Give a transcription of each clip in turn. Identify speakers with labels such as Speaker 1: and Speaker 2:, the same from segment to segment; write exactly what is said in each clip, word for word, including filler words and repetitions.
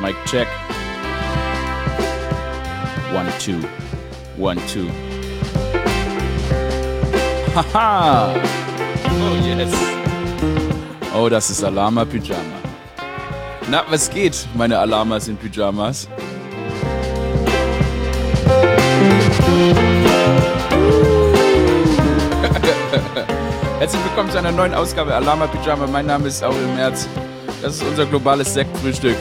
Speaker 1: Mic check. One, two. One, two. Haha! Oh yes! Oh, das ist Alama Pyjama. Na, was geht, meine Alamas in Pyjamas? Herzlich willkommen zu einer neuen Ausgabe Alama Pyjama. Mein Name ist Aurel Merz. Das ist unser globales Sektfrühstück.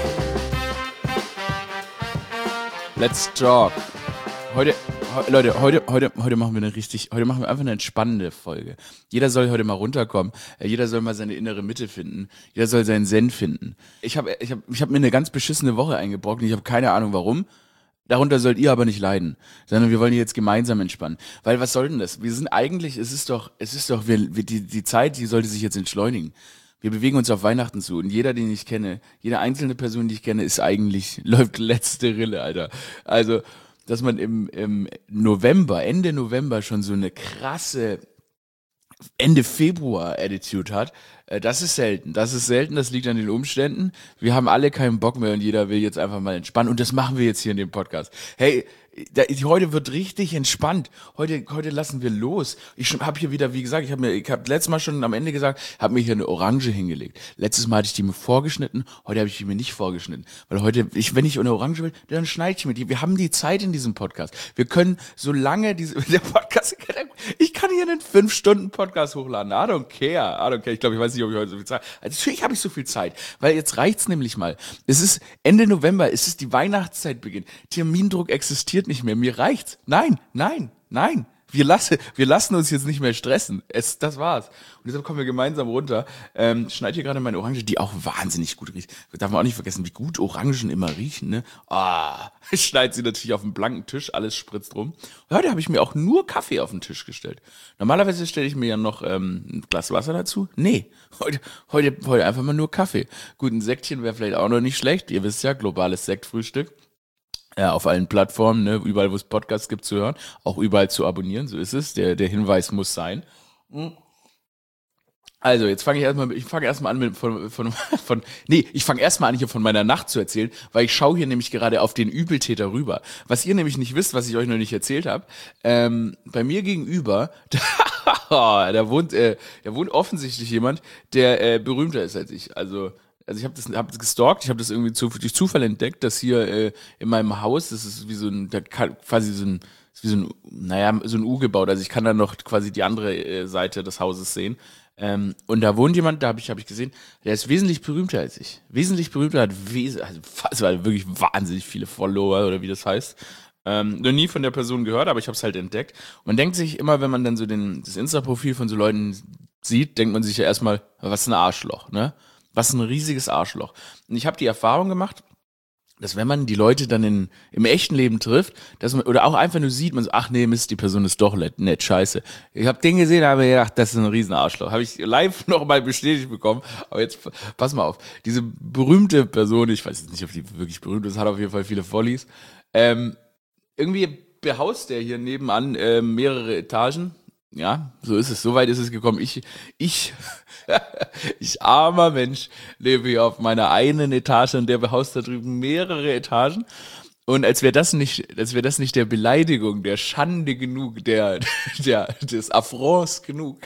Speaker 1: Let's talk. Heute, he, Leute, heute, heute, heute machen wir eine richtig, heute machen wir einfach eine entspannende Folge. Jeder soll heute mal runterkommen. Jeder soll mal seine innere Mitte finden. Jeder soll seinen Zen finden. Ich habe, ich habe, ich habe mir eine ganz beschissene Woche eingebrockt. Ich habe keine Ahnung warum. Darunter sollt ihr aber nicht leiden, sondern wir wollen jetzt gemeinsam entspannen. Weil was soll denn das? Wir sind eigentlich, es ist doch, es ist doch, wir, wir, die, die Zeit, die sollte sich jetzt entschleunigen. Wir bewegen uns auf Weihnachten zu und jeder, den ich kenne, jede einzelne Person, die ich kenne, ist eigentlich, läuft letzte Rille, Alter. Also, dass man im, im November, Ende November schon so eine krasse Ende Februar-Attitude hat, äh, das ist selten. Das ist selten, das liegt an den Umständen. Wir haben alle keinen Bock mehr und jeder will jetzt einfach mal entspannen und das machen wir jetzt hier in dem Podcast. Hey, da, heute wird richtig entspannt. Heute, heute lassen wir los. Ich habe hier wieder, wie gesagt, ich habe mir, ich habe letztes Mal schon am Ende gesagt, habe mir hier eine Orange hingelegt. Letztes Mal hatte ich die mir vorgeschnitten, heute habe ich die mir nicht vorgeschnitten, weil heute, ich, wenn ich eine Orange will, dann schneide ich mir die. Wir haben die Zeit in diesem Podcast. Wir können, solange diese, der Podcast, ich kann hier einen fünf Stunden Podcast hochladen. I don't care, I don't care. Ich glaube, ich weiß nicht, ob ich heute so viel Zeit. Also natürlich habe ich so viel Zeit, weil jetzt reicht's nämlich mal. Es ist Ende November, es ist die Weihnachtszeit beginnt. Termindruck existiert nicht mehr. Mir reicht's. Nein, nein, nein. Wir lassen, wir lassen uns jetzt nicht mehr stressen. Es, das war's. Und deshalb kommen wir gemeinsam runter. Ähm, schneid hier gerade meine Orange, die auch wahnsinnig gut riecht. Darf man auch nicht vergessen, wie gut Orangen immer riechen, ne? Ah, ich schneid sie natürlich auf einen blanken Tisch, alles spritzt rum. Und heute habe ich mir auch nur Kaffee auf den Tisch gestellt. Normalerweise stelle ich mir ja noch ähm, ein Glas Wasser dazu. Nee, heute, heute, heute einfach mal nur Kaffee. Gut, ein Sektchen wäre vielleicht auch noch nicht schlecht. Ihr wisst ja, globales Sektfrühstück. Ja, auf allen Plattformen, ne, überall, wo es Podcasts gibt, zu hören, auch überall zu abonnieren, so ist es. Der, der Hinweis muss sein. Also, jetzt fange ich erstmal, ich fange erstmal an mit von, von, von, nee, ich fange erstmal an, hier von meiner Nacht zu erzählen, weil ich schaue hier nämlich gerade auf den Übeltäter rüber. Was ihr nämlich nicht wisst, was ich euch noch nicht erzählt habe, ähm, bei mir gegenüber, da, da wohnt, äh, da wohnt offensichtlich jemand, der äh, berühmter ist als ich. Also, Also ich habe das, hab das gestalkt, ich habe das irgendwie zu, durch Zufall entdeckt, dass hier äh, in meinem Haus, das ist wie so ein, da kann, quasi so ein, ist wie so ein, naja, so ein U gebaut, also ich kann da noch quasi die andere äh, Seite des Hauses sehen. Ähm, und da wohnt jemand, da habe ich, hab ich gesehen, der ist wesentlich berühmter als ich. Wesentlich berühmter, hat wes also fast, weil wirklich wahnsinnig viele Follower oder wie das heißt. Ähm, noch nie von der Person gehört, aber ich habe es halt entdeckt. Und man denkt sich immer, wenn man dann so den, das Insta-Profil von so Leuten sieht, denkt man sich ja erstmal, was ein Arschloch, ne? Was ein riesiges Arschloch. Und ich habe die Erfahrung gemacht, dass wenn man die Leute dann in, im echten Leben trifft, dass man, oder auch einfach nur sieht, man so, ach nee, Mist, die Person ist doch nett, nett scheiße. Ich habe den gesehen, habe mir gedacht, das ist ein riesen Arschloch. Habe ich live noch mal bestätigt bekommen. Aber jetzt, pass mal auf, diese berühmte Person, ich weiß jetzt nicht, ob die wirklich berühmt ist, hat auf jeden Fall viele Follies. Ähm, irgendwie behaust der hier nebenan äh, mehrere Etagen. Ja, so ist es. So weit ist es gekommen. Ich, ich, ich armer Mensch, lebe hier auf meiner einen Etage und der behaust da drüben mehrere Etagen. Und als wäre das nicht, als wäre das nicht der Beleidigung, der Schande genug, der, der, des Affronts genug,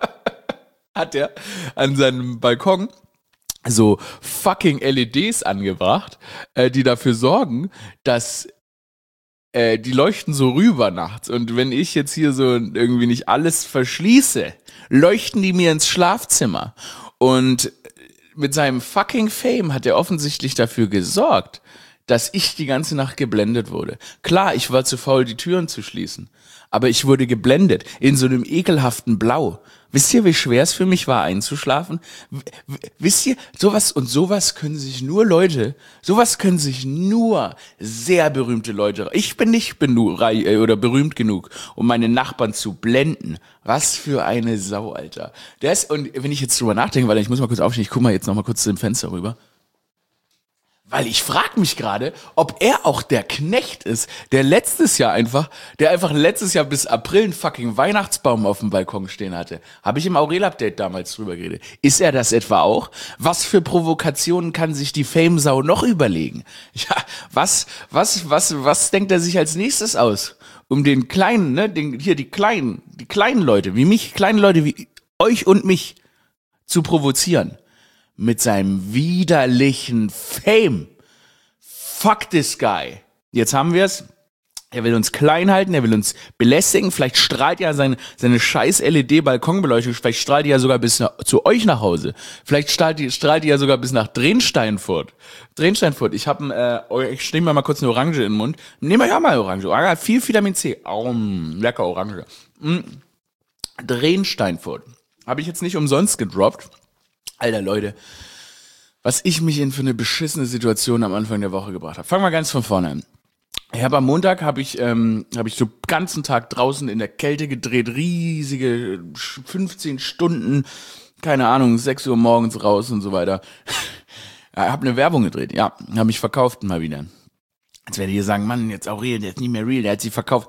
Speaker 1: hat er an seinem Balkon so fucking L E Ds angebracht, äh, die dafür sorgen, dass Äh, die leuchten so rüber nachts und wenn ich jetzt hier so irgendwie nicht alles verschließe, leuchten die mir ins Schlafzimmer und mit seinem fucking Fame hat er offensichtlich dafür gesorgt, dass ich die ganze Nacht geblendet wurde. Klar, ich war zu faul, die Türen zu schließen, aber ich wurde geblendet in so einem ekelhaften Blau. Wisst ihr, wie schwer es für mich war, einzuschlafen? W- w- wisst ihr, sowas und sowas können sich nur Leute, sowas können sich nur sehr berühmte Leute, ich bin nicht benu- rei- äh, oder berühmt genug, um meine Nachbarn zu blenden. Was für eine Sau, Alter. Das, und wenn ich jetzt drüber nachdenke, weil ich muss mal kurz aufstehen, ich guck mal jetzt noch mal kurz zum Fenster rüber. Weil ich frage mich gerade, ob er auch der Knecht ist, der letztes Jahr einfach, der einfach letztes Jahr bis April einen fucking Weihnachtsbaum auf dem Balkon stehen hatte. Habe ich im Aurel-Update damals drüber geredet. Ist er das etwa auch? Was für Provokationen kann sich die Fame-Sau noch überlegen? Ja, was, was, was, was denkt er sich als nächstes aus? Um den kleinen, ne, den, hier die kleinen, die kleinen Leute, wie mich, kleine Leute wie euch und mich zu provozieren. Mit seinem widerlichen Fame. Fuck this guy. Jetzt haben wir's. Er will uns klein halten, er will uns belästigen. Vielleicht strahlt ja seine, seine scheiß L E D-Balkonbeleuchtung, vielleicht strahlt die ja sogar bis nach, zu euch nach Hause. Vielleicht strahlt die, strahlt die ja sogar bis nach Drensteinfurt. Drensteinfurt, ich hab, äh, ich nehme mal kurz eine Orange in den Mund. Nehmen wir ja mal Orange. Orange hat viel Vitamin C. Aum, lecker Orange. Mm. Drensteinfurt. Habe ich jetzt nicht umsonst gedroppt. Alter, Leute, was ich mich in für eine beschissene Situation am Anfang der Woche gebracht habe. Fangen wir ganz von vorne an. Ich habe am Montag habe ich ähm, habe ich so ganzen Tag draußen in der Kälte gedreht, riesige fünfzehn Stunden, keine Ahnung, sechs Uhr morgens raus und so weiter. Ja, habe eine Werbung gedreht, ja, habe mich verkauft mal wieder. Jetzt werdet ihr sagen, Mann, jetzt Aurel, der ist nicht mehr real, der hat sie verkauft.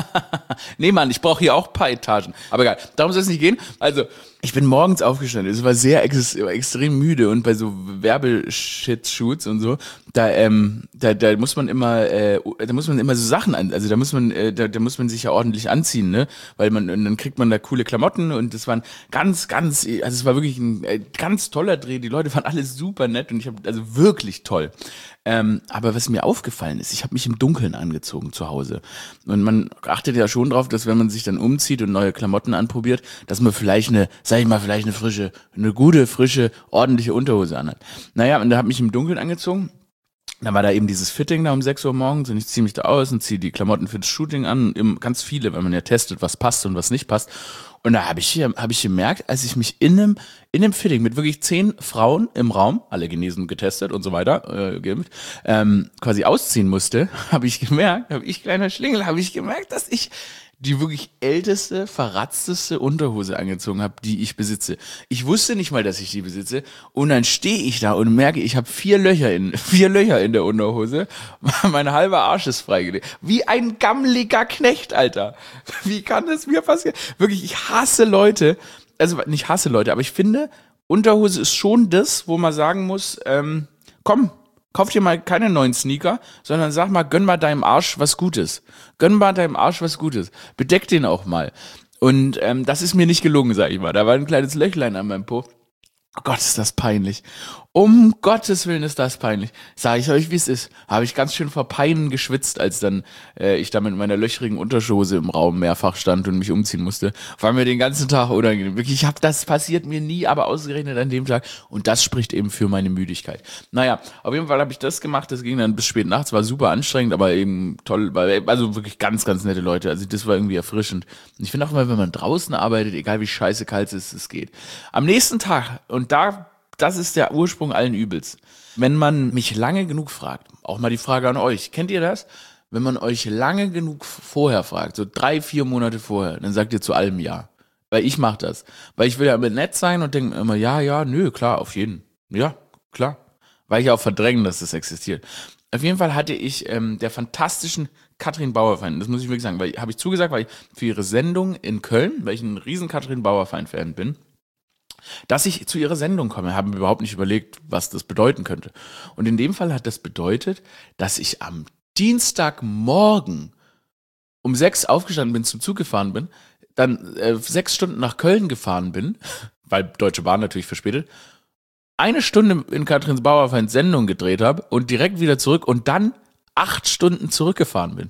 Speaker 1: Nee, Mann, ich brauche hier auch ein paar Etagen. Aber egal, darum soll es nicht gehen. Also, ich bin morgens aufgestanden, es war sehr ex extrem müde und bei so Werbeshit-Shoots und so, da ähm, da da muss man immer äh, da muss man immer so Sachen an, also da muss man äh, da, da muss man sich ja ordentlich anziehen, ne? Weil man dann kriegt man da coole Klamotten und das waren ganz ganz also es war wirklich ein äh, ganz toller Dreh, die Leute waren alle super nett und ich habe also wirklich toll. Ähm, aber was mir aufgefallen ist, ich habe mich im Dunkeln angezogen zu Hause. Und man achtet ja schon drauf, dass wenn man sich dann umzieht und neue Klamotten anprobiert, dass man vielleicht eine, sag ich mal, vielleicht eine frische, eine gute, frische, ordentliche Unterhose anhat. Naja, und da habe ich mich im Dunkeln angezogen. Da war da eben dieses Fitting da um sechs Uhr morgens und ich ziehe mich da aus und ziehe die Klamotten für das Shooting an. Eben ganz viele, weil man ja testet, was passt und was nicht passt. Und da habe ich hier, habe ich gemerkt, als ich mich in einem, in einem Fitting mit wirklich zehn Frauen im Raum, alle genesen, getestet und so weiter, äh, geimpft, ähm, quasi ausziehen musste, habe ich gemerkt, habe ich kleiner Schlingel, habe ich gemerkt, dass ich die wirklich älteste, verratzteste Unterhose angezogen habe, die ich besitze. Ich wusste nicht mal, dass ich die besitze. Und dann stehe ich da und merke, ich habe vier Löcher in vier Löcher in der Unterhose. Mein halber Arsch ist freigelegt. Wie ein gammeliger Knecht, Alter. Wie kann das mir passieren? Wirklich, ich hasse Leute. Also nicht hasse Leute, aber ich finde, Unterhose ist schon das, wo man sagen muss, ähm, komm, kauf dir mal keine neuen Sneaker, sondern sag mal, gönn mal deinem Arsch was Gutes. Gönn mal deinem Arsch was Gutes. Bedeck den auch mal. Und ähm, das ist mir nicht gelungen, sag ich mal. Da war ein kleines Löchlein an meinem Po. Oh Gott, ist das peinlich. Um Gottes Willen ist das peinlich. Sag ich euch, wie es ist. Habe ich ganz schön vor Peinen geschwitzt, als dann äh, ich da mit meiner löchrigen Unterhose im Raum mehrfach stand und mich umziehen musste. War mir den ganzen Tag unangenehm. Wirklich, ich hab, das passiert mir nie, aber ausgerechnet an dem Tag. Und das spricht eben für meine Müdigkeit. Naja, auf jeden Fall habe ich das gemacht. Das ging dann bis spät nachts. War super anstrengend, aber eben toll. Weil, also wirklich ganz, ganz nette Leute. Also das war irgendwie erfrischend. Und ich finde auch mal, wenn man draußen arbeitet, egal wie scheiße kalt es ist, es geht. Am nächsten Tag, und da das ist der Ursprung allen Übels. Wenn man mich lange genug fragt, auch mal die Frage an euch, kennt ihr das? Wenn man euch lange genug vorher fragt, so drei, vier Monate vorher, dann sagt ihr zu allem ja. Weil ich mache das. Weil ich will ja immer nett sein und denke immer, ja, ja, nö, klar, auf jeden. Ja, klar. Weil ich auch verdrängen, dass das existiert. Auf jeden Fall hatte ich ähm, der fantastischen Katrin Bauer-Fan, das muss ich wirklich sagen, weil habe ich zugesagt, weil ich für ihre Sendung in Köln, weil ich ein riesen Katrin Bauer-Fan bin, dass ich zu ihrer Sendung komme, haben wir überhaupt nicht überlegt, was das bedeuten könnte. Und in dem Fall hat das bedeutet, dass ich am Dienstagmorgen um sechs aufgestanden bin, zum Zug gefahren bin, dann äh, sechs Stunden nach Köln gefahren bin, weil Deutsche Bahn natürlich verspätet, eine Stunde in Katrins Bauerfeind Sendung gedreht habe und direkt wieder zurück und dann acht Stunden zurückgefahren bin.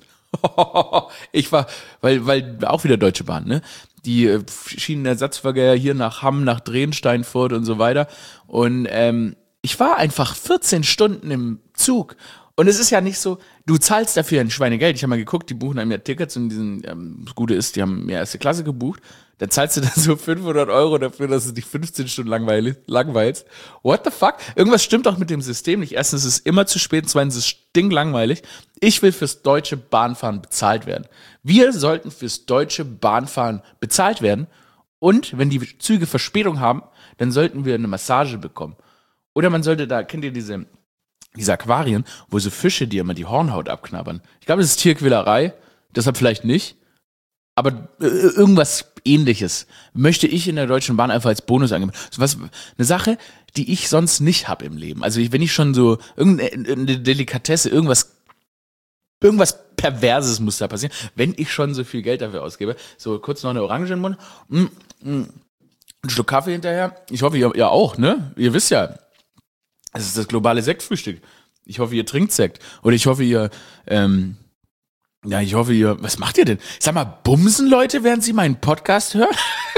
Speaker 1: Ich war, weil, weil auch wieder Deutsche Bahn, ne? Die äh, Schienenersatzverkehr hier nach Hamm, nach Drensteinfurt und so weiter. Und ähm, ich war einfach vierzehn Stunden im Zug. Und es ist ja nicht so, du zahlst dafür ein Schweinegeld. Ich habe mal geguckt, die buchen einem ja Tickets und diesen, ähm, das Gute ist, die haben mir erste Klasse gebucht. Da zahlst du dann so fünfhundert Euro dafür, dass du dich fünfzehn Stunden langweil langweilst. What the fuck? Irgendwas stimmt auch mit dem System nicht. Erstens ist es immer zu spät, zweitens ist es stinklangweilig. Ich will fürs deutsche Bahnfahren bezahlt werden. Wir sollten fürs deutsche Bahnfahren bezahlt werden. Und wenn die Züge Verspätung haben, dann sollten wir eine Massage bekommen. Oder man sollte da, kennt ihr diese diese Aquarien, wo so Fische dir immer die Hornhaut abknabbern. Ich glaube, das ist Tierquälerei, deshalb vielleicht nicht. Aber äh, irgendwas Ähnliches möchte ich in der Deutschen Bahn einfach als Bonus angeben. So was, eine Sache, die ich sonst nicht habe im Leben. Also wenn ich schon so irgendeine Delikatesse, irgendwas, irgendwas Perverses muss da passieren, wenn ich schon so viel Geld dafür ausgebe. So kurz noch eine Orange im Mund, mm, mm, ein Schluck Kaffee hinterher. Ich hoffe, ihr, ihr auch, ne? Ihr wisst ja, es ist das globale Sektfrühstück. Ich hoffe, ihr trinkt Sekt. Oder ich hoffe, ihr, ähm, ja, ich hoffe, ihr, was macht ihr denn? Sag mal, bumsen Leute, während sie meinen Podcast hören?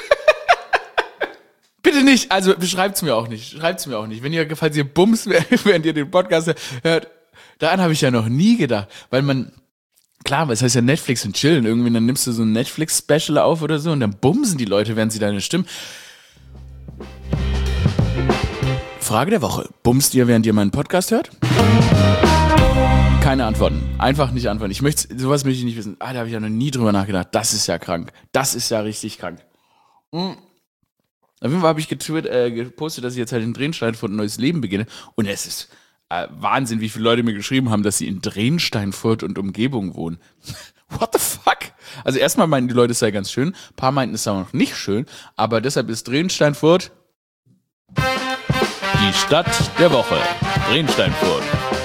Speaker 1: Bitte nicht, also beschreibt's mir auch nicht, schreibt's mir auch nicht. Wenn ihr, falls ihr bumst, während ihr den Podcast hört, daran habe ich ja noch nie gedacht. Weil man, klar, was heißt ja Netflix und chillen, irgendwie, dann nimmst du so ein Netflix-Special auf oder so und dann bumsen die Leute, während sie deine Stimmen. Frage der Woche. Bumst ihr, während ihr meinen Podcast hört? Keine Antworten. Einfach nicht antworten. Ich möchte, sowas möchte ich nicht wissen. Ah, da habe ich ja noch nie drüber nachgedacht. Das ist ja krank. Das ist ja richtig krank. Mhm. Auf jeden Fall habe ich getwitt, äh, gepostet, dass ich jetzt halt in Drensteinfurt ein neues Leben beginne. Und es ist äh, Wahnsinn, wie viele Leute mir geschrieben haben, dass sie in Drensteinfurt und Umgebung wohnen. What the fuck? Also erstmal meinten die Leute, es sei ganz schön. Ein paar meinten, es sei noch nicht schön. Aber deshalb ist Drensteinfurt die Stadt der Woche. Drensteinfurt.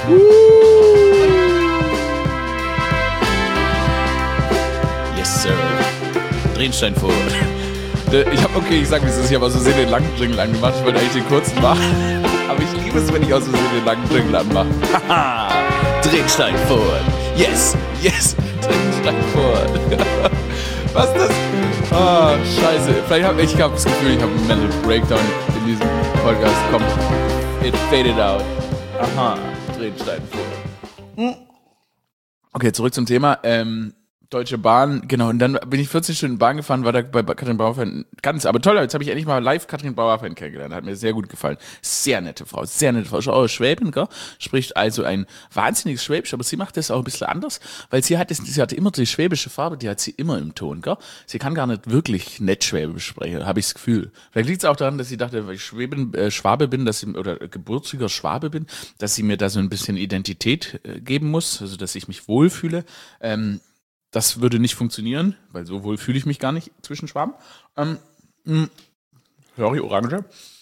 Speaker 1: Yes, sir. Drensteinfurt. Ich hab, okay, ich sag wie es ist, ich habe aus Versehen den langen Jingle angemacht. Ich wollte eigentlich den kurzen machen. Aber ich liebe es, wenn ich aus Versehen den langen Jingle anmache. Haha. Drensteinfurt. Yes, yes. Drensteinfurt. Was ist das? Ah, oh, scheiße. Vielleicht hab ich hab das Gefühl, ich habe einen Mental Breakdown in diesem Podcast. Komm, it faded out. Aha. Drensteinfurt. Okay, zurück zum Thema. Ähm, Deutsche Bahn, genau, und dann bin ich vierzehn Stunden Bahn gefahren, war da bei Katrin Bauerfeind ganz, aber toll, jetzt habe ich endlich mal live Katrin Bauerfeind kennengelernt, hat mir sehr gut gefallen. Sehr nette Frau, sehr nette Frau, ist auch aus Schwäben, gell? Spricht also ein wahnsinniges Schwäbisch, aber sie macht das auch ein bisschen anders, weil sie hat das, sie hat immer die schwäbische Farbe, die hat sie immer im Ton, gell? Sie kann gar nicht wirklich nett Schwäbisch sprechen, habe ich das Gefühl. Vielleicht liegt es auch daran, dass sie dachte, weil ich Schwäben, äh, Schwabe bin, dass sie, oder gebürtiger Schwabe bin, dass sie mir da so ein bisschen Identität äh, geben muss, also dass ich mich wohlfühle. Ähm, Das würde nicht funktionieren, weil so wohl fühle ich mich gar nicht zwischen Schwaben. Ähm, mh, sorry, Orange.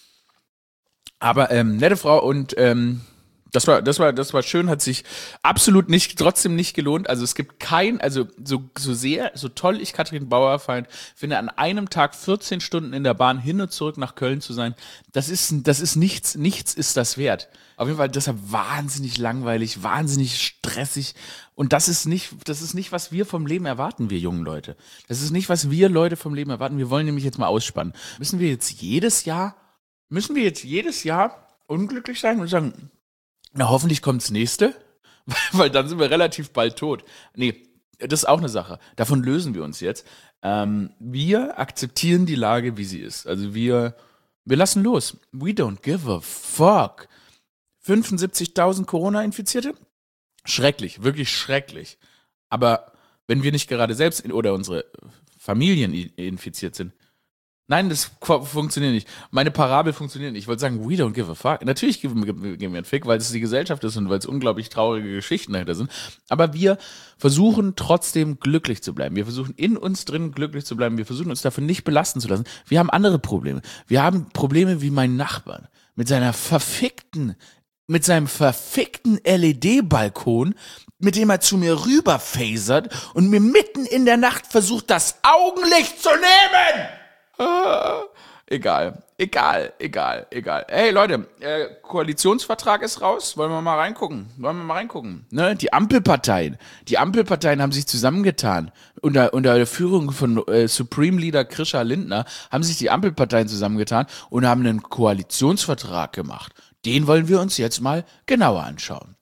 Speaker 1: Aber ähm, nette Frau und ähm, das war, das war, das war schön, hat sich absolut nicht, trotzdem nicht gelohnt. Also es gibt kein, also so, so sehr, so toll ich Katrin Bauerfeind finde, an einem Tag vierzehn Stunden in der Bahn hin und zurück nach Köln zu sein, das ist, das ist nichts, nichts ist das wert. Auf jeden Fall deshalb wahnsinnig langweilig, wahnsinnig stressig. Und das ist nicht, das ist nicht, was wir vom Leben erwarten, wir jungen Leute. Das ist nicht, was wir Leute vom Leben erwarten. Wir wollen nämlich jetzt mal ausspannen. Müssen wir jetzt jedes Jahr, müssen wir jetzt jedes Jahr unglücklich sein und sagen, na, hoffentlich kommt's nächste, weil dann sind wir relativ bald tot. Nee, das ist auch eine Sache. Davon lösen wir uns jetzt. Ähm, wir akzeptieren die Lage, wie sie ist. Also wir, wir lassen los. We don't give a fuck. fünfundsiebzigtausend Corona-Infizierte? Schrecklich, wirklich schrecklich. Aber wenn wir nicht gerade selbst in, oder unsere Familien infiziert sind, nein, das funktioniert nicht. Meine Parabel funktioniert nicht. Ich wollte sagen, we don't give a fuck. Natürlich geben wir einen Fick, weil es die Gesellschaft ist und weil es unglaublich traurige Geschichten dahinter sind. Aber wir versuchen trotzdem glücklich zu bleiben. Wir versuchen in uns drin glücklich zu bleiben. Wir versuchen uns davon nicht belasten zu lassen. Wir haben andere Probleme. Wir haben Probleme wie mein Nachbarn mit seiner verfickten mit seinem verfickten L E D-Balkon, mit dem er zu mir rüberfasert und mir mitten in der Nacht versucht, das Augenlicht zu nehmen. Ah, egal, egal, egal, egal. Hey Leute, äh, Koalitionsvertrag ist raus. Wollen wir mal reingucken? Wollen wir mal reingucken? Ne? Die Ampelparteien. Die Ampelparteien haben sich zusammengetan. Unter, unter der Führung von äh, Supreme Leader Krischa Lindner haben sich die Ampelparteien zusammengetan und haben einen Koalitionsvertrag gemacht. Den wollen wir uns jetzt mal genauer anschauen.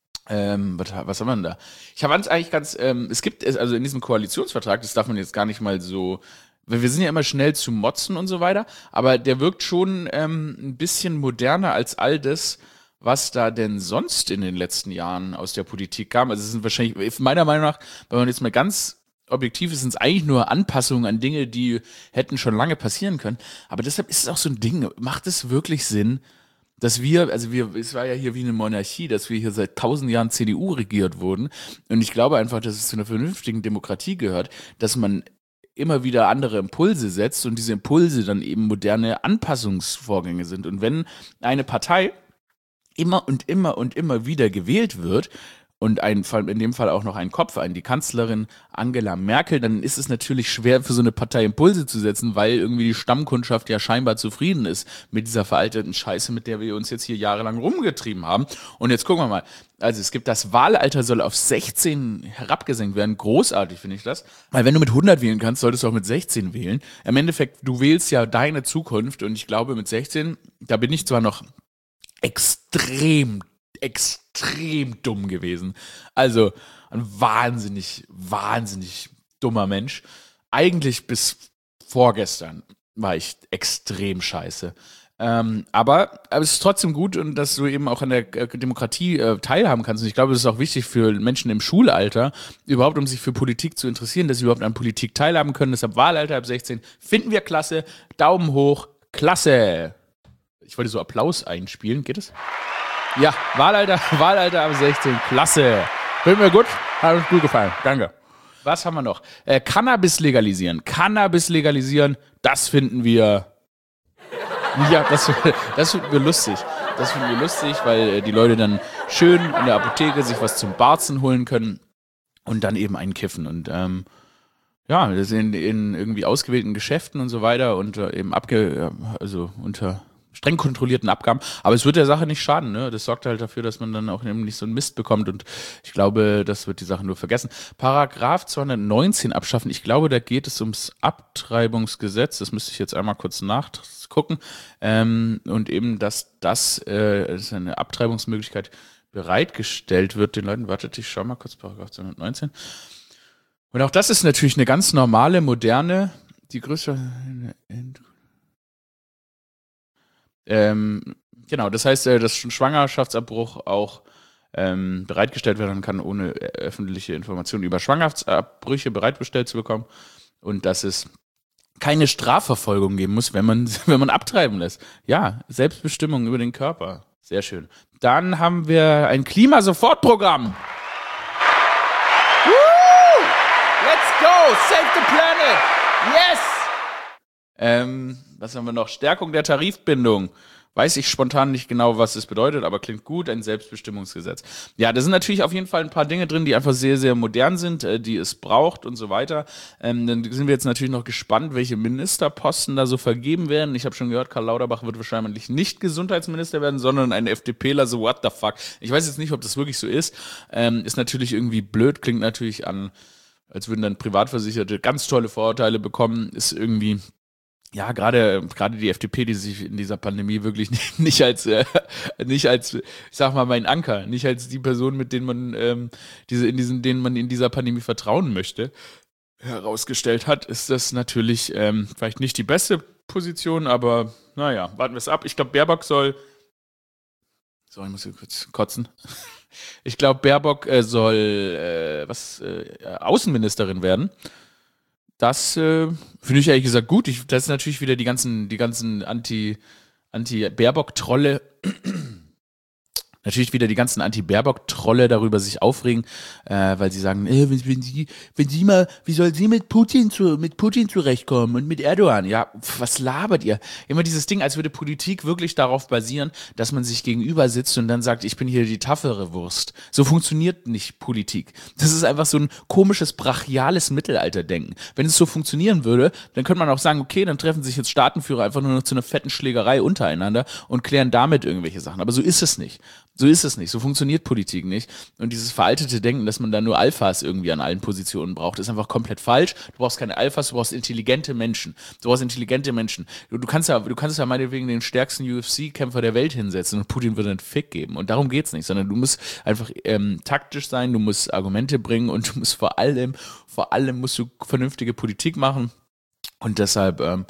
Speaker 1: Ähm, was, was haben wir denn da? Ich habe eigentlich ganz, ähm, es gibt, also in diesem Koalitionsvertrag, das darf man jetzt gar nicht mal so, weil wir sind ja immer schnell zu motzen und so weiter, aber der wirkt schon ähm, ein bisschen moderner als all das, was da denn sonst in den letzten Jahren aus der Politik kam. Also es sind wahrscheinlich, meiner Meinung nach, wenn man jetzt mal ganz objektiv ist, sind es eigentlich nur Anpassungen an Dinge, die hätten schon lange passieren können. Aber deshalb ist es auch so ein Ding, macht es wirklich Sinn, dass wir, also wir, es war ja hier wie eine Monarchie, dass wir hier seit tausend Jahren C D U regiert wurden. Und ich glaube einfach, dass es zu einer vernünftigen Demokratie gehört, dass man immer wieder andere Impulse setzt und diese Impulse dann eben moderne Anpassungsvorgänge sind. Und wenn eine Partei immer und immer und immer wieder gewählt wird und ein, in dem Fall auch noch ein Kopf, ein, die Kanzlerin Angela Merkel, dann ist es natürlich schwer für so eine Partei Impulse zu setzen, weil irgendwie die Stammkundschaft ja scheinbar zufrieden ist mit dieser veralteten Scheiße, mit der wir uns jetzt hier jahrelang rumgetrieben haben. Und jetzt gucken wir mal. Also es gibt, das Wahlalter soll auf sechzehn herabgesenkt werden. Großartig finde ich das. Weil wenn du mit hundert wählen kannst, solltest du auch mit sechzehn wählen. Im Endeffekt, du wählst ja deine Zukunft und ich glaube mit sechzehn, da bin ich zwar noch extrem, extrem dumm gewesen. Also ein wahnsinnig, wahnsinnig dummer Mensch. Eigentlich bis vorgestern war ich extrem scheiße. Ähm, aber, aber es ist trotzdem gut, und dass du eben auch an der äh, Demokratie äh, teilhaben kannst. Und ich glaube, es ist auch wichtig für Menschen im Schulalter, überhaupt um sich für Politik zu interessieren, dass sie überhaupt an Politik teilhaben können. Deshalb Wahlalter ab sechzehn finden wir klasse. Daumen hoch, klasse. Ich wollte so Applaus einspielen, geht es? Ja, Wahlalter, Wahlalter ab sechzehn, klasse. Finden wir gut, hat uns gut gefallen, danke. Was haben wir noch? Äh, Cannabis legalisieren. Cannabis legalisieren, das finden wir. Ja, das, das finden wir lustig. Das finden wir lustig, weil äh, die Leute dann schön in der Apotheke sich was zum Barzen holen können und dann eben einen kiffen. Und ähm, ja, das in, in irgendwie ausgewählten Geschäften und so weiter und äh, eben abge, also unter streng kontrollierten Abgaben. Aber es wird der Sache nicht schaden, ne? Das sorgt halt dafür, dass man dann auch eben nicht so einen Mist bekommt, und ich glaube, das wird die Sache nur vergessen. Paragraph zweihundertneunzehn abschaffen. Ich glaube, da geht es ums Abtreibungsgesetz. Das müsste ich jetzt einmal kurz nachgucken. Ähm, und eben, dass das äh, dass eine Abtreibungsmöglichkeit bereitgestellt wird den Leuten. Wartet, ich schau mal kurz, Paragraph zweihundertneunzehn. Und auch das ist natürlich eine ganz normale, moderne, die größte Ähm, genau, das heißt, äh, dass Schwangerschaftsabbruch auch ähm, bereitgestellt werden kann, ohne öffentliche Informationen über Schwangerschaftsabbrüche bereitgestellt zu bekommen, und dass es keine Strafverfolgung geben muss, wenn man, wenn man abtreiben lässt. Ja, Selbstbestimmung über den Körper. Sehr schön. Dann haben wir ein Klimasofortprogramm. Woo! Let's go! Save the planet! Yes! Ähm, was haben wir noch? Stärkung der Tarifbindung. Weiß ich spontan nicht genau, was es bedeutet, aber klingt gut, ein Selbstbestimmungsgesetz. Ja, da sind natürlich auf jeden Fall ein paar Dinge drin, die einfach sehr, sehr modern sind, äh, die es braucht und so weiter. Ähm, dann sind wir jetzt natürlich noch gespannt, welche Ministerposten da so vergeben werden. Ich habe schon gehört, Karl Lauterbach wird wahrscheinlich nicht Gesundheitsminister werden, sondern ein FDPler, so what the fuck. Ich weiß jetzt nicht, ob das wirklich so ist. Ähm, ist natürlich irgendwie blöd, klingt natürlich an, als würden dann Privatversicherte ganz tolle Vorurteile bekommen, ist irgendwie... Ja, gerade gerade die F D P, die sich in dieser Pandemie wirklich nicht, nicht als äh, nicht als, ich sag mal, mein Anker, nicht als die Person, mit denen man ähm, diese in diesen denen man in dieser Pandemie vertrauen möchte, herausgestellt hat, ist das natürlich ähm, vielleicht nicht die beste Position, aber naja, warten wir es ab. Ich glaube, Baerbock soll, so, ich muss hier kurz kotzen. Ich glaube, Baerbock äh, soll äh, was äh, Außenministerin werden. Das äh, finde ich ehrlich gesagt gut. Ich, das ist natürlich wieder die ganzen, die ganzen Anti, Anti-Baerbock-Trolle, natürlich wieder die ganzen Anti-Baerbock-Trolle darüber sich aufregen, äh, weil sie sagen, äh, wenn, wenn sie, wenn sie mal, wie soll sie mit Putin zu, mit Putin zurechtkommen und mit Erdogan? Ja, pf, was labert ihr? Immer dieses Ding, als würde Politik wirklich darauf basieren, dass man sich gegenüber sitzt und dann sagt, ich bin hier die taffere Wurst. So funktioniert nicht Politik. Das ist einfach so ein komisches, brachiales Mittelalterdenken. Wenn es so funktionieren würde, dann könnte man auch sagen, okay, dann treffen sich jetzt Staatenführer einfach nur noch zu einer fetten Schlägerei untereinander und klären damit irgendwelche Sachen. Aber so ist es nicht. So ist es nicht. So funktioniert Politik nicht. Und dieses veraltete Denken, dass man da nur Alphas irgendwie an allen Positionen braucht, ist einfach komplett falsch. Du brauchst keine Alphas, du brauchst intelligente Menschen. Du brauchst intelligente Menschen. Du, du kannst ja, du kannst ja meinetwegen den stärksten U F C-Kämpfer der Welt hinsetzen und Putin wird einen Fick geben. Und darum geht's nicht, sondern du musst einfach ähm, taktisch sein, du musst Argumente bringen und du musst vor allem, vor allem musst du vernünftige Politik machen. Und deshalb ähm, finde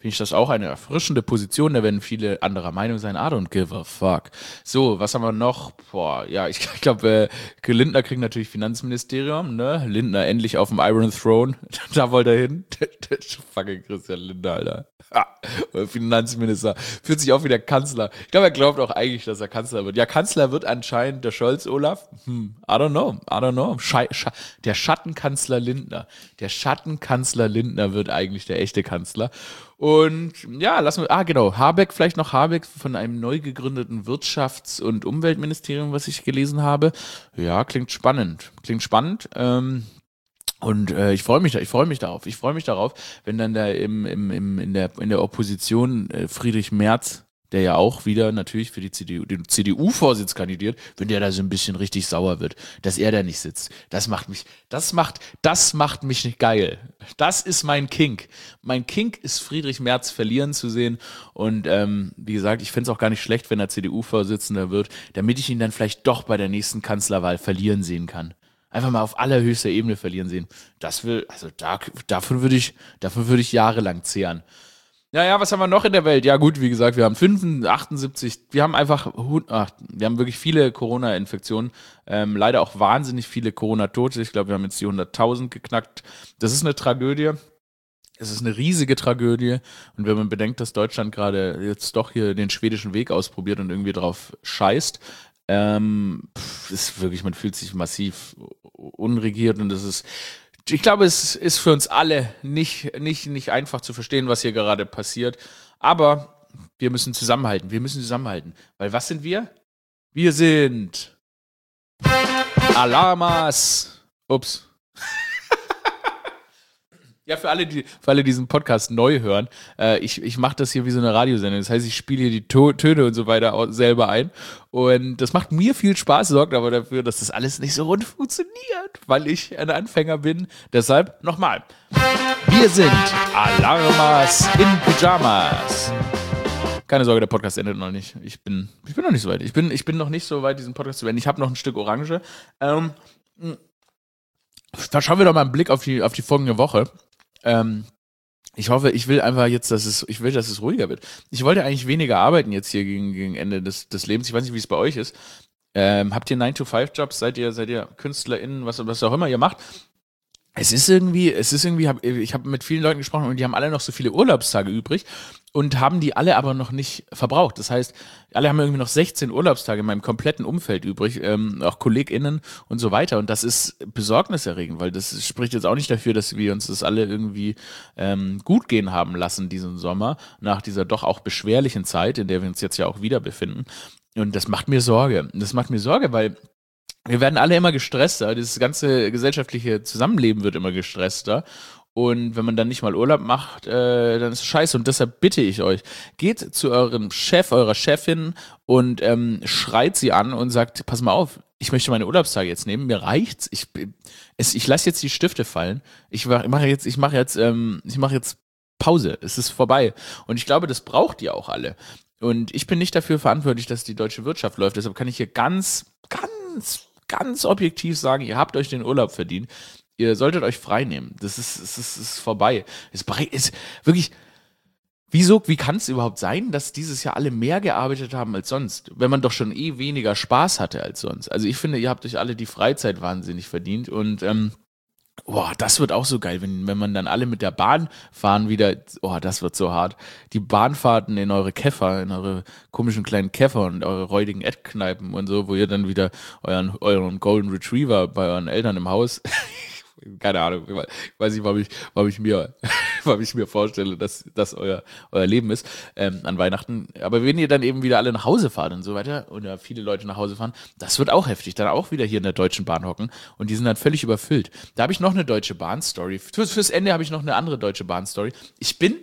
Speaker 1: finde ich das auch eine erfrischende Position. Da werden viele anderer Meinung sein. I don't give a fuck. So, was haben wir noch? Boah, ja, ich, ich glaube, äh, Lindner kriegt natürlich Finanzministerium, ne? Lindner endlich auf dem Iron Throne. Da wollte er hin. Fucking Christian Lindner, Alter. Ah, Finanzminister. Fühlt sich auch wie der Kanzler. Ich glaube, er glaubt auch eigentlich, dass er Kanzler wird. Ja, Kanzler wird anscheinend der Scholz, Olaf. Hm, I don't know. I don't know. Schei Sche der Schattenkanzler Lindner. Der Schattenkanzler Lindner wird eigentlich der echte Kanzler. Und ja, lassen wir, ah genau, Habeck, vielleicht noch Habeck von einem neu gegründeten Wirtschafts- und Umweltministerium, was ich gelesen habe. Ja, klingt spannend. Klingt spannend. Ähm, Und äh, ich freue mich da, ich freue mich darauf. Ich freue mich darauf, wenn dann da im, im, im, in der in der Opposition äh, Friedrich Merz, der ja auch wieder natürlich für die C D U, den C D U-Vorsitz kandidiert, wenn der da so ein bisschen richtig sauer wird, dass er da nicht sitzt. Das macht mich, das macht, das macht mich nicht geil. Das ist mein Kink. Mein Kink ist Friedrich Merz verlieren zu sehen. Und ähm, wie gesagt, ich fände es auch gar nicht schlecht, wenn er C D U-Vorsitzender wird, damit ich ihn dann vielleicht doch bei der nächsten Kanzlerwahl verlieren sehen kann. Einfach mal auf allerhöchster Ebene verlieren sehen. Das will, also da, davon würde ich, davon würde ich jahrelang zehren. Naja, was haben wir noch in der Welt? Ja gut, wie gesagt, wir haben fünf, achtundsiebzig, wir haben einfach, ach, wir haben wirklich viele Corona-Infektionen, ähm, leider auch wahnsinnig viele Corona-Tote. Ich glaube, wir haben jetzt die hunderttausend geknackt. Das ist eine Tragödie. Es ist eine riesige Tragödie. Und wenn man bedenkt, dass Deutschland gerade jetzt doch hier den schwedischen Weg ausprobiert und irgendwie drauf scheißt, ähm, pff, ist wirklich, man fühlt sich massiv unregiert und das ist, ich glaube, es ist für uns alle nicht, nicht, nicht einfach zu verstehen, was hier gerade passiert, aber wir müssen zusammenhalten, wir müssen zusammenhalten, weil was sind wir? Wir sind Alarmas. Ups. Ja, für alle, die, für alle, die diesen Podcast neu hören, äh, ich, ich mache das hier wie so eine Radiosendung. Das heißt, ich spiele hier die to Töne und so weiter auch selber ein. Und das macht mir viel Spaß, sorgt aber dafür, dass das alles nicht so rund funktioniert, weil ich ein Anfänger bin. Deshalb nochmal. Wir sind Alarmas in Pyjamas. Keine Sorge, der Podcast endet noch nicht. Ich bin, ich bin noch nicht so weit. Ich bin, ich bin noch nicht so weit, diesen Podcast zu beenden. Ich habe noch ein Stück Orange. Ähm, da schauen wir doch mal einen Blick auf die, auf die folgende Woche. Ähm, ich hoffe, ich will einfach jetzt, dass es, ich will, dass es ruhiger wird. Ich wollte eigentlich weniger arbeiten jetzt hier gegen, gegen Ende des, des Lebens. Ich weiß nicht, wie es bei euch ist. Ähm, habt ihr nine to five Jobs? Seid ihr, seid ihr KünstlerInnen, was, was auch immer ihr macht? Es ist irgendwie, es ist irgendwie, hab, ich habe mit vielen Leuten gesprochen und die haben alle noch so viele Urlaubstage übrig und haben die alle aber noch nicht verbraucht. Das heißt, alle haben irgendwie noch sechzehn Urlaubstage in meinem kompletten Umfeld übrig, ähm, auch KollegInnen und so weiter. Und das ist besorgniserregend, weil das spricht jetzt auch nicht dafür, dass wir uns das alle irgendwie ähm, gut gehen haben lassen diesen Sommer, nach dieser doch auch beschwerlichen Zeit, in der wir uns jetzt ja auch wieder befinden. Und das macht mir Sorge. Das macht mir Sorge, weil wir werden alle immer gestresster. Das ganze gesellschaftliche Zusammenleben wird immer gestresster. Und wenn man dann nicht mal Urlaub macht, äh, dann ist es scheiße. Und deshalb bitte ich euch, geht zu eurem Chef, eurer Chefin und ähm, schreit sie an und sagt, pass mal auf, ich möchte meine Urlaubstage jetzt nehmen, mir reicht's. Ich, es, ich lasse jetzt die Stifte fallen. Ich mache jetzt, ich mache jetzt, ähm, ich mache jetzt Pause. Es ist vorbei. Und ich glaube, das braucht ihr auch alle. Und ich bin nicht dafür verantwortlich, dass die deutsche Wirtschaft läuft. Deshalb kann ich hier ganz, ganz ganz objektiv sagen, ihr habt euch den Urlaub verdient, ihr solltet euch frei nehmen. Das ist, es ist, es ist vorbei. Es ist wirklich, wieso, wie kann es überhaupt sein, dass dieses Jahr alle mehr gearbeitet haben als sonst, wenn man doch schon eh weniger Spaß hatte als sonst? Also ich finde, ihr habt euch alle die Freizeit wahnsinnig verdient und ähm, boah, das wird auch so geil, wenn, wenn man dann alle mit der Bahn fahren wieder, oh, das wird so hart. Die Bahnfahrten in eure Käfer, in eure komischen kleinen Käfer und eure räudigen Eckkneipen und so, wo ihr dann wieder euren, euren Golden Retriever bei euren Eltern im Haus, keine Ahnung, ich weiß nicht, warum ich, warum ich mir, warum ich mir vorstelle, dass das euer, euer Leben ist, ähm, an Weihnachten. Aber wenn ihr dann eben wieder alle nach Hause fahrt und so weiter, oder viele Leute nach Hause fahren, das wird auch heftig. Dann auch wieder hier in der Deutschen Bahn hocken und die sind dann völlig überfüllt. Da habe ich noch eine Deutsche Bahn-Story. Fürs, fürs Ende habe ich noch eine andere Deutsche Bahn-Story. Ich bin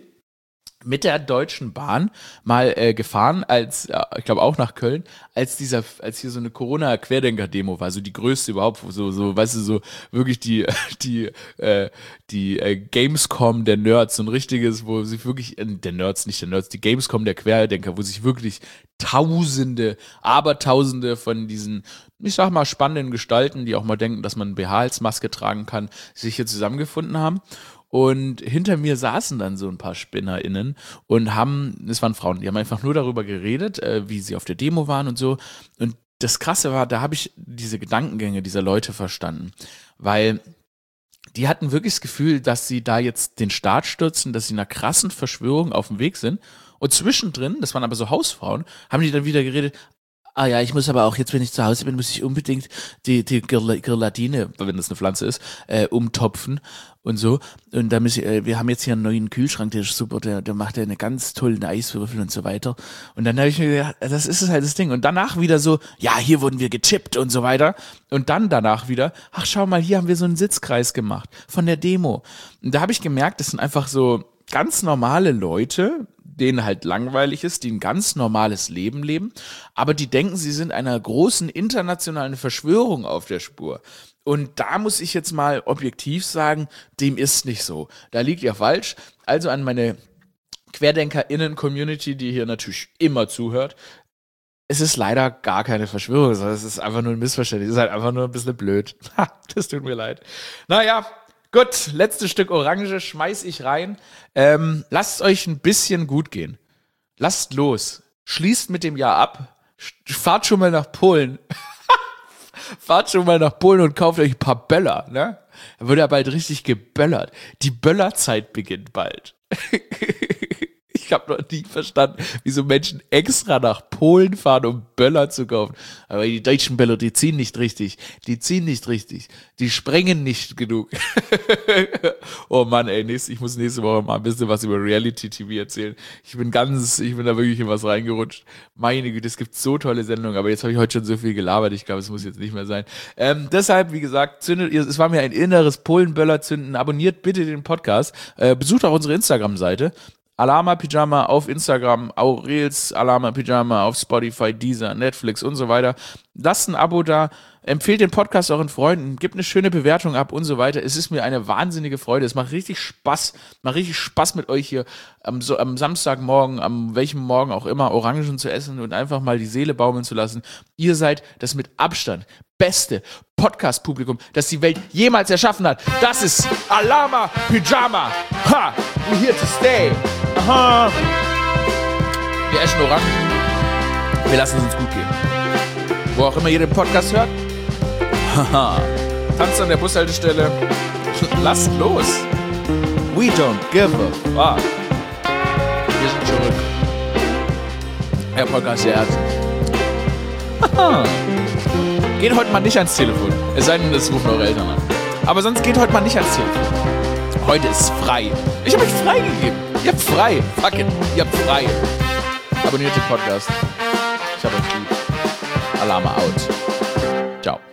Speaker 1: mit der Deutschen Bahn mal äh, gefahren, als, äh, ich glaube auch nach Köln, als dieser, als hier so eine Corona-Querdenker-Demo war, so die größte überhaupt, so, so, weißt du, so wirklich die, die, äh, die äh, Gamescom der Nerds, so ein richtiges, wo sich wirklich, äh, der Nerds, nicht der Nerds, die Gamescom der Querdenker, wo sich wirklich Tausende, Abertausende von diesen, ich sag mal, spannenden Gestalten, die auch mal denken, dass man B H als Maske tragen kann, sich hier zusammengefunden haben. und hinter mir saßen dann so ein paar SpinnerInnen und haben, es waren Frauen, die haben einfach nur darüber geredet, äh, wie sie auf der Demo waren und so. Und das Krasse war, da habe ich diese Gedankengänge dieser Leute verstanden, weil die hatten wirklich das Gefühl, dass sie da jetzt den Staat stürzen, dass sie einer krassen Verschwörung auf dem Weg sind. Und zwischendrin, das waren aber so Hausfrauen, haben die dann wieder geredet, ah ja, ich muss aber auch jetzt, wenn ich zu Hause bin, muss ich unbedingt die, die Girladine, wenn das eine Pflanze ist, äh, umtopfen und so. Und da muss ich, äh, wir haben jetzt hier einen neuen Kühlschrank, der ist super, der, der macht ja eine ganz tollen Eiswürfel und so weiter. Und dann habe ich mir gedacht, das ist halt das Ding. Und danach wieder so, ja, hier wurden wir gechippt und so weiter. Und dann danach wieder, ach schau mal, hier haben wir so einen Sitzkreis gemacht von der Demo. Und da habe ich gemerkt, das sind einfach so ganz normale Leute, denen halt langweilig ist, die ein ganz normales Leben leben, aber die denken, sie sind einer großen internationalen Verschwörung auf der Spur. Und da muss ich jetzt mal objektiv sagen, dem ist nicht so. Da liegt ihr falsch. Also an meine QuerdenkerInnen-Community, die hier natürlich immer zuhört, es ist leider gar keine Verschwörung, sondern es ist einfach nur ein Missverständnis. Es ist halt einfach nur ein bisschen blöd. Das tut mir leid. Naja, gut, letztes Stück Orange schmeiß ich rein. Ähm, lasst euch ein bisschen gut gehen. Lasst los. Schließt mit dem Jahr ab. Fahrt schon mal nach Polen. Fahrt schon mal nach Polen und kauft euch ein paar Böller, ne? Da wird ja bald richtig geböllert. Die Böllerzeit beginnt bald. Ich habe noch nie verstanden, wieso Menschen extra nach Polen fahren, um Böller zu kaufen. Aber die deutschen Böller, die ziehen nicht richtig. Die ziehen nicht richtig. Die sprengen nicht genug. Oh Mann, ey, nächst, ich muss nächste Woche mal ein bisschen was über Reality-T V erzählen. Ich bin ganz, ich bin da wirklich in was reingerutscht. Meine Güte, es gibt so tolle Sendungen, aber jetzt habe ich heute schon so viel gelabert. Ich glaube, es muss jetzt nicht mehr sein. Ähm, deshalb, wie gesagt, zündet ihr, es war mir ein inneres Polen-Böller-Zünden. Abonniert bitte den Podcast. Äh, besucht auch unsere Instagram-Seite. Alama Pyjama auf Instagram, Aurels Alama Pyjama auf Spotify, Deezer, Netflix und so weiter. Lasst ein Abo da, empfehlt den Podcast euren Freunden, gebt eine schöne Bewertung ab und so weiter. Es ist mir eine wahnsinnige Freude. Es macht richtig Spaß, macht richtig Spaß mit euch hier am, so, am Samstagmorgen, am welchem Morgen auch immer, Orangen zu essen und einfach mal die Seele baumeln zu lassen. Ihr seid das mit Abstand beste Podcast-Publikum, das die Welt jemals erschaffen hat. Das ist Alama Pyjama. Ha! We're here to stay. Aha! Wir essen Orangen. Wir lassen es uns gut gehen. Wo auch immer ihr den Podcast hört. Haha. Tanzt an der Bushaltestelle. Lasst los. We don't give a fuck. Wir sind zurück. Der Podcast der Ärzte. Haha. Geht heute mal nicht ans Telefon. Es sei denn, es rufen eure Eltern an. Aber sonst geht heute mal nicht ans Telefon. Heute ist frei. Ich habe euch freigegeben. Ihr habt frei. Fuck it. Ihr habt frei. Abonniert den Podcast. Ich hab euch lieb. Alarme out. Ciao.